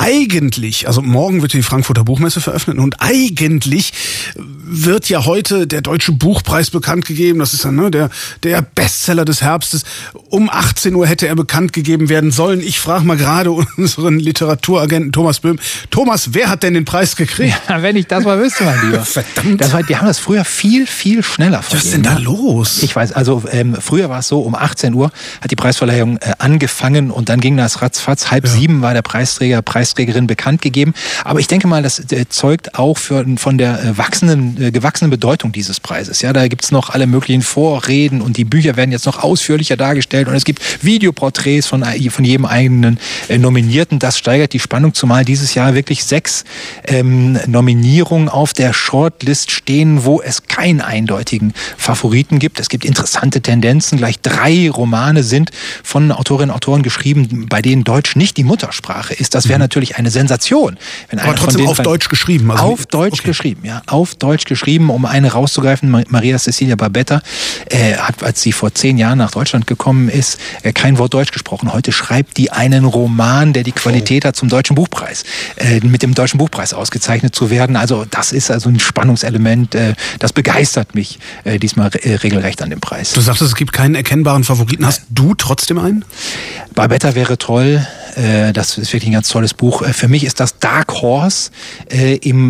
eigentlich, also morgen wird die Frankfurter Buchmesse veröffentlicht und eigentlich wird ja heute der Deutsche Buchpreis bekannt gegeben. Das ist dann der Bestseller des Herbstes. Um 18 Uhr hätte er bekannt gegeben werden sollen. Ich frage mal gerade unseren Literaturagenten Thomas Böhm. Thomas, wer hat denn den Preis gekriegt? Ja, wenn ich das mal wüsste, mein Lieber. Verdammt. Die haben das früher viel, viel schneller vergeben. Was ist denn da los? Ich weiß, also früher war es so, um 18 Uhr hat die Preisverleihung angefangen und dann ging das ratzfatz. 6:30 war der Preisträgerin bekannt gegeben. Aber ich denke mal, das zeugt auch von der gewachsenen Bedeutung dieses Preises. Ja, da gibt's noch alle möglichen Vorreden und die Bücher werden jetzt noch ausführlicher dargestellt und es gibt Videoporträts von jedem eigenen Nominierten. Das steigert die Spannung, zumal dieses Jahr wirklich 6 Nominierungen auf der Shortlist stehen, wo es keinen eindeutigen Favoriten gibt. Es gibt interessante Tendenzen. Gleich 3 Romane sind von Autorinnen und Autoren geschrieben, bei denen Deutsch nicht die Muttersprache ist. Das wäre natürlich eine Sensation. Wenn aber trotzdem auf Deutsch geschrieben. Also auf Deutsch geschrieben, ja. Auf Deutsch geschrieben, um eine rauszugreifen. Maria Cecilia Barbetta hat, als sie vor 10 Jahren nach Deutschland gekommen ist, kein Wort Deutsch gesprochen. Heute schreibt die einen Roman, der die Qualität hat, zum Deutschen Buchpreis, mit dem Deutschen Buchpreis ausgezeichnet zu werden. Also das ist also ein Spannungselement, das begeistert mich diesmal regelrecht an dem Preis. Du sagtest, es gibt keinen erkennbaren Favoriten. Hast du trotzdem einen? Barbetta wäre toll. Das ist wirklich ein ganz tolles Buch. Für mich ist das Dark Horse im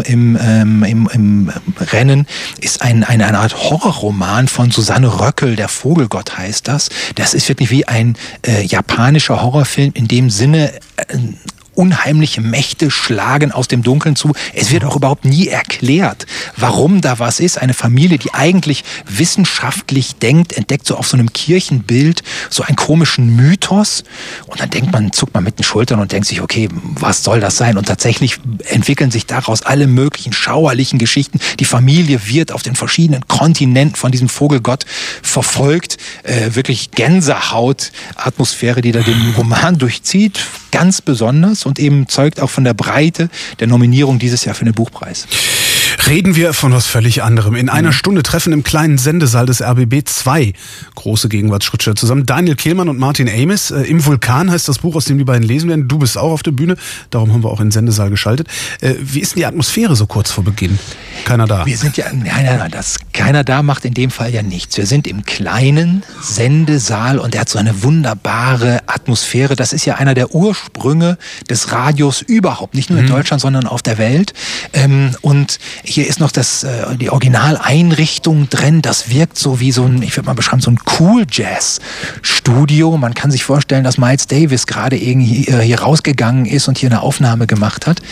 Rennen, ist eine Art Horrorroman von Susanne Röckel, Der Vogelgott heißt das. Das ist wirklich wie ein japanischer Horrorfilm in dem Sinne, unheimliche Mächte schlagen aus dem Dunkeln zu. Es wird auch überhaupt nie erklärt, warum da was ist. Eine Familie, die eigentlich wissenschaftlich denkt, entdeckt so auf so einem Kirchenbild so einen komischen Mythos. Und dann zuckt man mit den Schultern und denkt sich, okay, was soll das sein? Und tatsächlich entwickeln sich daraus alle möglichen schauerlichen Geschichten. Die Familie wird auf den verschiedenen Kontinenten von diesem Vogelgott verfolgt. Wirklich Gänsehaut-Atmosphäre, die da den Roman durchzieht. Ganz besonders und eben zeugt auch von der Breite der Nominierung dieses Jahr für den Buchpreis. Reden wir von was völlig anderem. In einer Stunde treffen im kleinen Sendesaal des RBB 2 große Gegenwartsschriftsteller zusammen. Daniel Kehlmann und Martin Amis. Im Vulkan heißt das Buch, aus dem die beiden lesen werden. Du bist auch auf der Bühne, darum haben wir auch in den Sendesaal geschaltet. Wie ist denn die Atmosphäre so kurz vor Beginn? Keiner da. Wir sind ja, nein, das keiner da macht in dem Fall ja nichts. Wir sind im kleinen Sendesaal und der hat so eine wunderbare Atmosphäre. Das ist ja einer der Ursprünge des Radios überhaupt, nicht nur in Deutschland, sondern auf der Welt. Und hier ist noch die Originaleinrichtung drin. Das wirkt so wie so ein, ich würde mal beschreiben, so ein Cool-Jazz-Studio. Man kann sich vorstellen, dass Miles Davis gerade irgendwie hier rausgegangen ist und hier eine Aufnahme gemacht hat.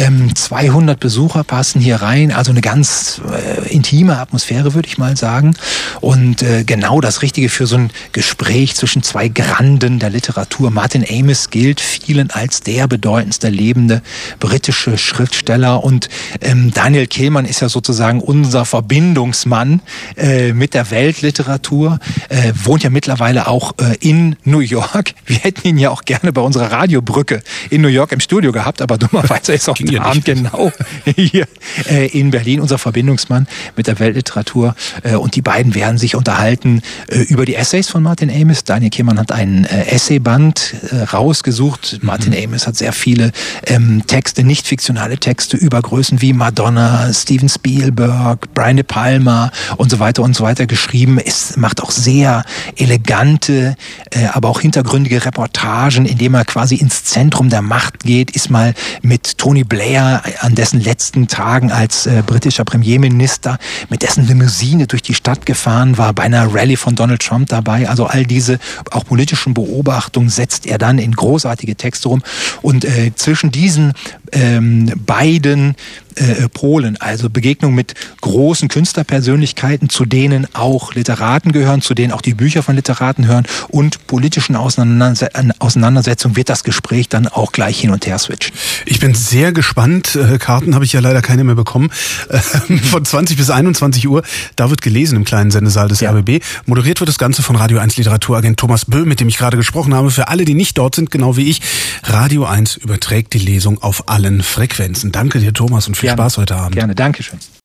200 Besucher passen hier rein, also eine ganz intime Atmosphäre, würde ich mal sagen. Und genau das Richtige für so ein Gespräch zwischen 2 Granden der Literatur. Martin Amis gilt vielen als der bedeutendste lebende britische Schriftsteller und Daniel Kehlmann ist ja sozusagen unser Verbindungsmann mit der Weltliteratur, wohnt ja mittlerweile auch in New York. Wir hätten ihn ja auch gerne bei unserer Radiobrücke in New York im Studio gehabt, aber dummerweise ist auch der Abend genau hier in Berlin unser Verbindungsmann mit der Weltliteratur. Und die beiden werden sich unterhalten über die Essays von Martin Amis. Daniel Kehlmann hat einen Essayband rausgesucht. Martin Amis hat sehr viele Texte, nicht fiktionale Texte über Größen wie Madonna, Steven Spielberg, Brian De Palma und so weiter geschrieben. Es macht auch sehr elegante, aber auch hintergründige Reportagen, indem er quasi ins Zentrum der Macht geht, ist mal mit Tony Blair an dessen letzten Tagen als britischer Premierminister mit dessen Limousine durch die Stadt gefahren, war bei einer Rallye von Donald Trump dabei. Also all diese auch politischen Beobachtungen setzt er dann in großartige Texte rum. Und zwischen diesen beiden Polen, also Begegnung mit großen Künstlerpersönlichkeiten, zu denen auch Literaten gehören, zu denen auch die Bücher von Literaten hören und politischen Auseinandersetzungen wird das Gespräch dann auch gleich hin und her switchen. Ich bin sehr gespannt. Karten habe ich ja leider keine mehr bekommen. Von 20 bis 21 Uhr, da wird gelesen im kleinen Sendesaal des RBB. Moderiert wird das Ganze von Radio 1 Literaturagent Thomas Böhm, mit dem ich gerade gesprochen habe. Für alle, die nicht dort sind, genau wie ich, Radio 1 überträgt die Lesung auf allen Frequenzen. Danke dir, Thomas, und viel Spaß heute Abend. Gerne, danke schön.